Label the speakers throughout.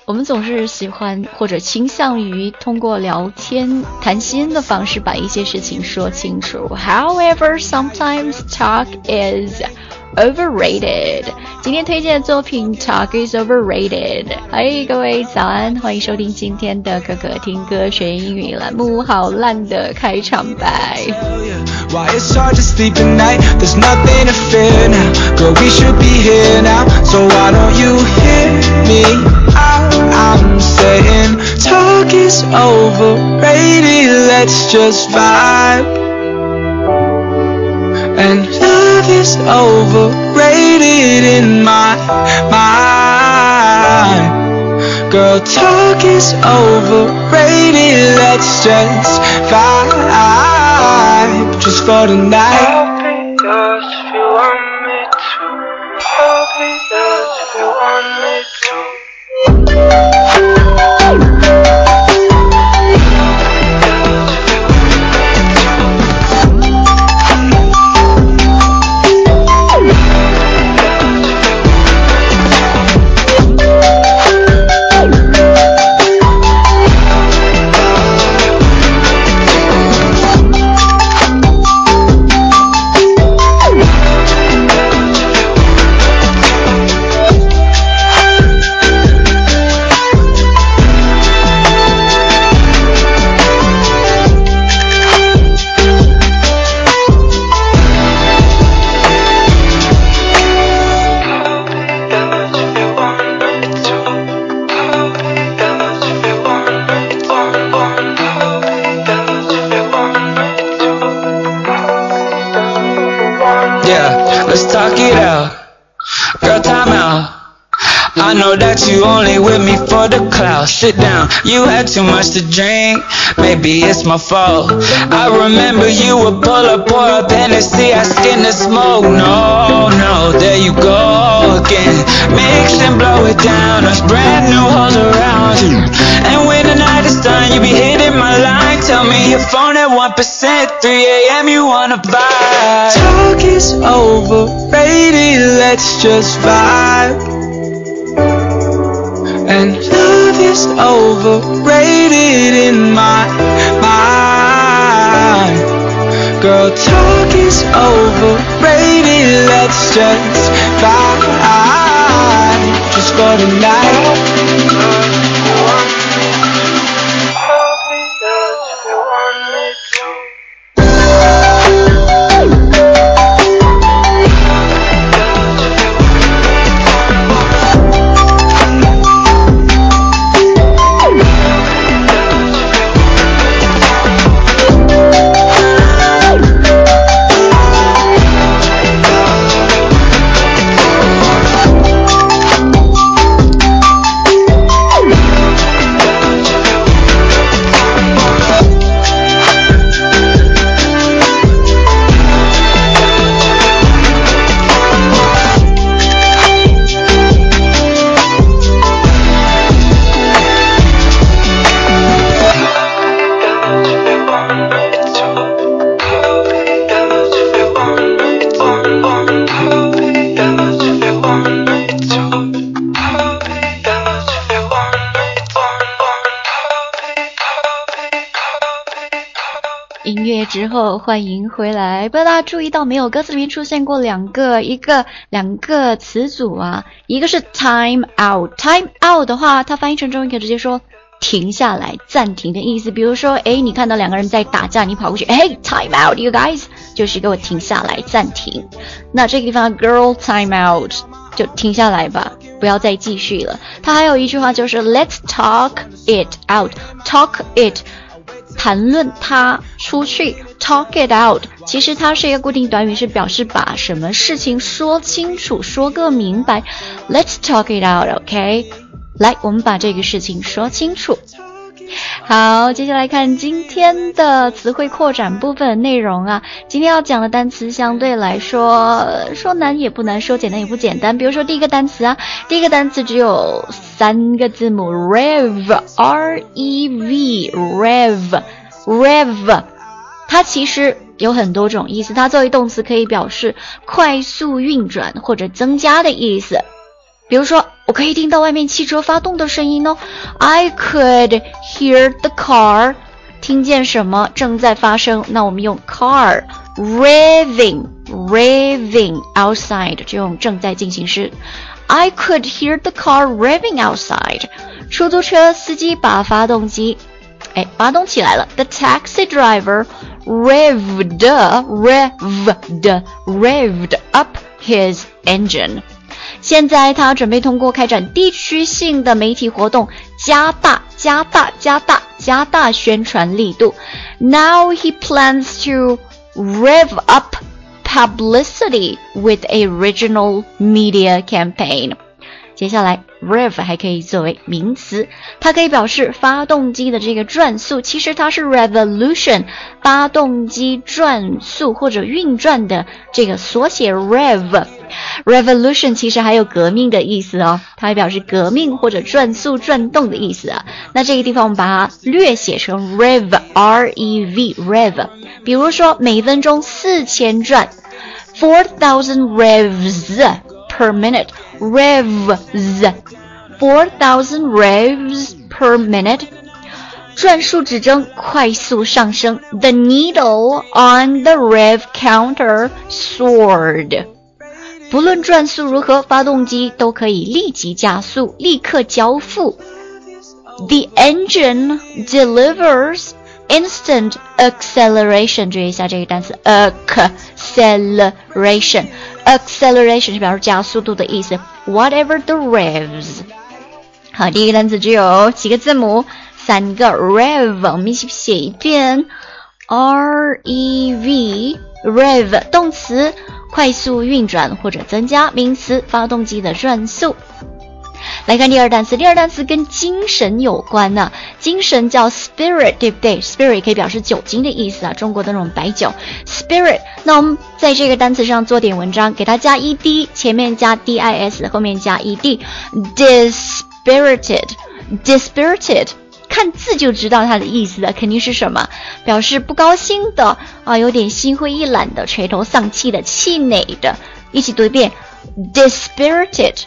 Speaker 1: 我们总是喜欢或者倾向于通过聊天谈心的方式把一些事情说清楚。However, sometimes talk is overrated. 今天推荐的作品 Talk is overrated. 嗨，各位早安，欢迎收听今天的可可听歌学英语栏目。好烂的开场白。
Speaker 2: Why it's hard to sleep at night, there's nothing to fear now. Girl, we should be here now, so why don't you hear me out? I'm saying talk is overrated, let's just vibe. And love is overrated in my mind. Girl, talk is overrated, let's just vibe. Just for tonight.
Speaker 3: I'll be yours if you want me to. I'll be yours if you want me to.
Speaker 2: Let's talk it out. Girl, time out. I know that you only with me for the clout. Sit down, you had too much to drink. Maybe it's my fault. I remember you would pull up, pour up Hennessy, I skin the smoke. No, no, there you go again. Mix and blow it down. There's brand new hoes around you. And when the night is done, you be hitting my line. Tell me your phone at 1%. 3 a.m. you wanna buy. Talk is overrated, let's just vibe. And love is overrated in my mind. Girl, talk is overrated, let's just vibe. Just for tonight.
Speaker 3: I'll be yours if you want me to.
Speaker 1: 音乐之后欢迎回来。不知道大家注意到没有，歌词里面出现过两个词组啊，一个是 time out。 time out 的话，它翻译成中文可以直接说停下来，暂停的意思。比如说你看到两个人在打架，你跑过去，Hey time out you guys， 就是给我停下来，暂停。那这个地方 girl time out 就停下来吧，不要再继续了。它还有一句话就是 let's talk it out。 talk it谈论它出去， talk it out 其实它是一个固定短语，是表示把什么事情说清楚，说个明白。 Let's talk it out, OK？ 来，我们把这个事情说清楚。好，接下来看今天的词汇扩展部分的内容啊。今天要讲的单词相对来说难也不难，说简单也不简单。比如说第一个单词啊，第一个单词只有3个字母 rev R-E-V rev， 它其实有很多种意思。它作为动词可以表示快速运转或者增加的意思。比如说我可以听到外面汽车发动的声音哦。I could hear the car， 听见什么正在发生，那我们用 car revving outside， 这种正在进行时。I could hear the car revving outside， 出租车司机把发动机发动起来了。The taxi driver revved up his engine。现在他准备通过开展地区性的媒体活动，加大宣传力度。Now he plans to rev up publicity with a regional media campaign。接下来 rev 还可以作为名词，它可以表示发动机的这个转速，其实它是 revolution， 发动机转速或者运转的这个缩写 revolution 其实还有革命的意思哦，它还表示革命或者转速转动的意思啊。那这个地方我们把它略写成 rev rev， 比如说每分钟4000转 4000 revs per minute， revs 4000 revs per minute， 转速指针快速上升。 The needle on the rev counter soared， 不论转速如何，发动机都可以立即加速，立刻交付。 The engine delivers instant acceleration， 注意一下这个单词 acceleration 是表示加速度的意思。 Whatever the revs， 好，第一个单词只有几个字母，3个 rev， 我们一起写一遍 rev rev 动词快速运转或者增加，名词发动机的转速。来看第二单词，第二单词跟精神有关呢，精神叫 spirit， 对不对？ spirit 可以表示酒精的意思啊，中国的那种白酒 spirit。 那我们在这个单词上做点文章，给它加 ed， 前面加 dis， 后面加 ed， dispirited， 看字就知道它的意思了，肯定是什么？表示不高兴的啊，有点心灰意懒的，垂头丧气的，气馁的。一起读一遍 dispirited。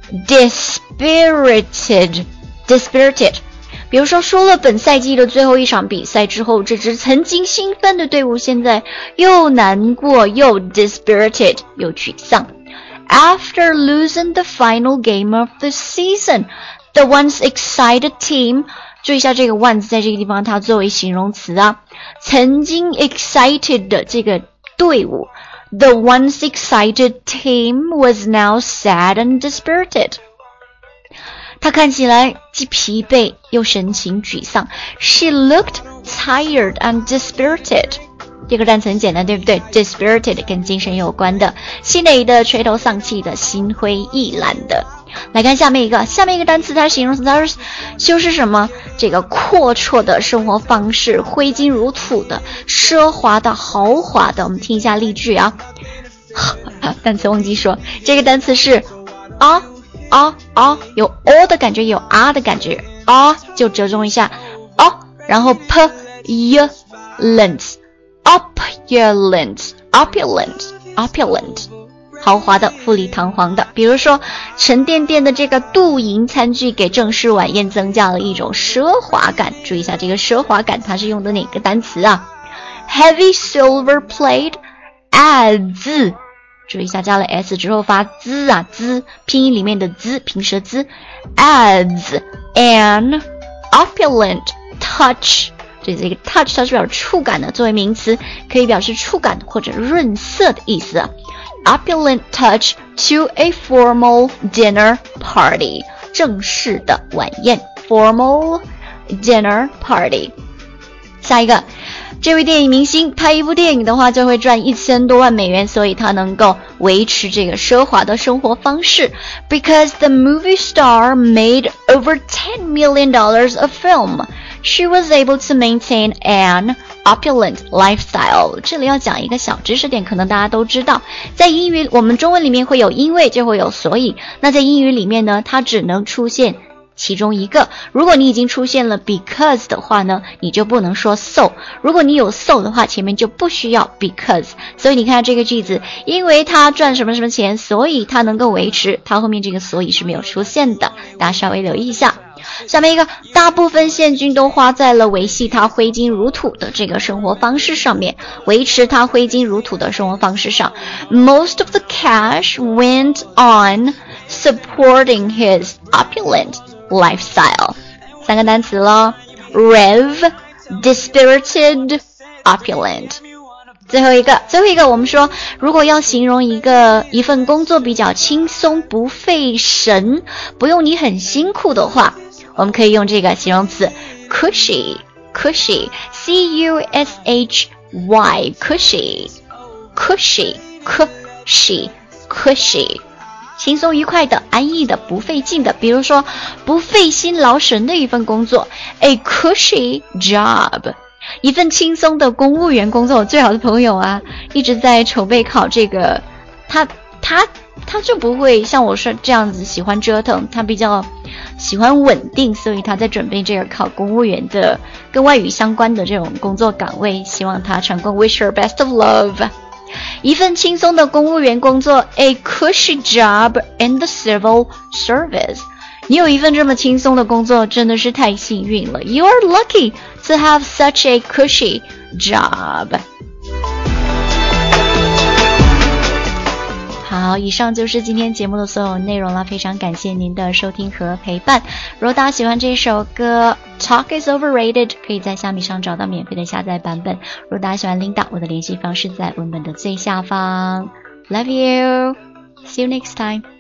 Speaker 1: 比如说输了本赛季的最后一场比赛之后，这支曾经兴奋的队伍现在又难过又 dispirited 又沮丧。 After losing the final game of the season, the once excited team， 注意一下这个 once 在这个地方它作为形容词啊，曾经 excited 的这个队伍，The once excited team was now sad and dispirited。 她看起来既疲惫又神情沮丧。 She looked tired and dispirited。 这个单词很简单，对不对？ Dispirited 跟精神有关的，气馁的，垂头丧气的，心灰意懒的。来看下面一个单词，它形容词，它是就是什么？这个阔绰的生活方式，挥金如土的，奢华的，豪华的。我们听一下例句啊。单词忘记说，这个单词是有 o 的感觉，有 r 的感觉，就折中一下然后 opulent， 豪华的，富丽堂皇的。比如说沉甸甸的这个镀银餐具给正式晚宴增加了一种奢华感。注意一下这个奢华感它是用的哪个单词啊？ Heavy silver plate adds， 注意一下加了 s 之后发滋啊，滋，拼音里面的滋，平舌滋 adds an opulent touch。这个 touch 它是表示触感的，作为名词可以表示触感或者润色的意思。Opulent touch to a formal dinner party， 正式的晚宴 formal dinner party。 下一个，这位电影明星拍一部电影的话就会赚1000多万美元，所以他能够维持这个奢华的生活方式。 Because the movie star made over $10 million of film, she was able to maintain an opulent lifestyle。 这里要讲一个小知识点，可能大家都知道，在英语我们中文里面会有因为就会有所以，那在英语里面呢，它只能出现其中一个。如果你已经出现了 because 的话呢，你就不能说 so。如果你有 so 的话，前面就不需要 because。所以你看这个句子，因为他赚什么什么钱，所以他能够维持，他后面这个所以是没有出现的，大家稍微留意一下。下面一个，大部分现金都花在了维系他挥金如土的这个生活方式上面，维持他挥金如土的生活方式上。Most of the cash went on supporting his opulent lifestyle. 3个单词咯 Rev, dispirited, opulent. 最后一个我们说，如果要形容一份工作比较轻松不费神，不用你很辛苦的话，我们可以用这个形容词 cushy, cushy, C-U-S-H-Y, cushy, cushy, cushy, cushy, 轻松愉快的，安逸的，不费劲的。比如说不费心劳神的一份工作 A cushy job， 一份轻松的公务员工作。我最好的朋友啊，一直在筹备考这个，他就不会像我说这样子喜欢折腾，他比较喜欢稳定，所以他在准备这个考公务员的跟外语相关的这种工作岗位，希望他成功 Wish her best of love。 一份轻松的公务员工作 A cushy job in the civil service。 你有一份这么轻松的工作，真的是太幸运了。 You are lucky to have such a cushy job。好，以上就是今天节目的所有内容了，非常感谢您的收听和陪伴。如果大家喜欢这首歌 Talk is Overrated， 可以在虾米上找到免费的下载版本。如果大家喜欢 Linda， 我的联系方式在文本的最下方。Love you， see you next time。